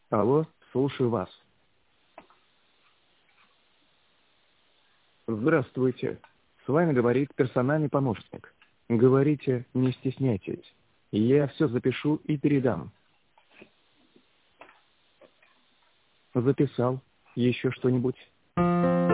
Алло, слушаю вас. Здравствуйте. С вами говорит персональный помощник. Говорите, не стесняйтесь. Я все запишу и передам. Записал. Еще что-нибудь?